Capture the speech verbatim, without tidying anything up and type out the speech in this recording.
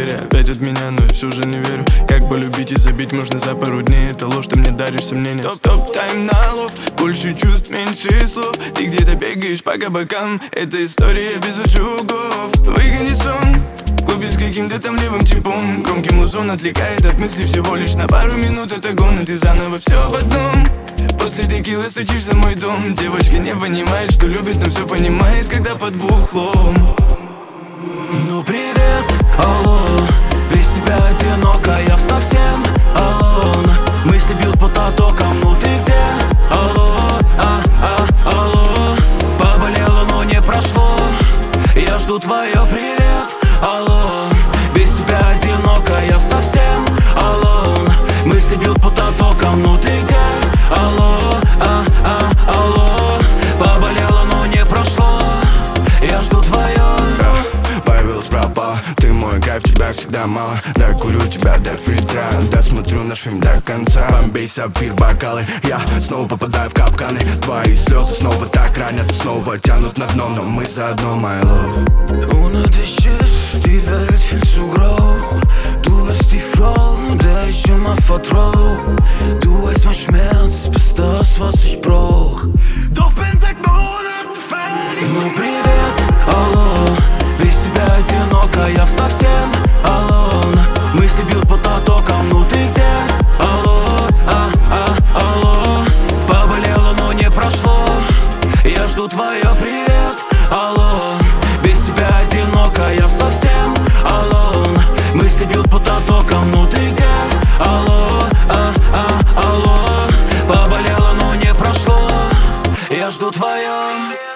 двери опять от меня, но я все же не верю. Как полюбить и забить можно за пару дней. Это ложь, ты мне даришь сомнения. Топ-топ-тайм на лов, больше чувств, меньше слов. Ты где-то бегаешь по кабакам, это история без утюгов. Выгони сон, клубе с каким-то там левым типом. Громкий музон отвлекает от мыслей всего лишь на пару минут. Это гон, и ты заново все в одном. После текилы стучишься в мой дом. Девочка не понимает, что любит, но все понимает, когда под бухлом. Ну привет, алло, без тебя одиноко, я совсем алон. Мысли бьют по потокам, ну ты где? Алло, а, а, алло. Поболело, но не прошло. Я жду твое привет, алло. Без тебя одиноко, я совсем алон. Мысли бьют по потокам, ну ты где? Алло, а, а, алло. Поболело, но не прошло. Я жду твое. Появилась пропала, ты мой кайф, тебя всегда мало. Дай курю тебя до фильтра, досмотрю наш фильм до конца. Бомбей, сапфир, бокалы, я снова попадаю в капканы. Твои слезы снова так ранят, снова тянут на дно, но мы заодно, my love. Ohne dich ist die Welt viel zu grau. Du bist die Frau, der ich immer vertrau. Du weißt mein Schmerz, bist das, was ich brauch. Doch bin seit Monaten fertig. Ну привет, алло. Без тебя одиноко, я совсем алон. Мысли бьют по потокам, ну ты где? Алло, а, а, алло. Поболело, но не прошло. Я жду твое привет, алло. Без тебя одиноко, я совсем алон. Мысли бьют по потокам, ну ты где? Алло, а, а, алло. Поболело, но не прошло. Я жду твое.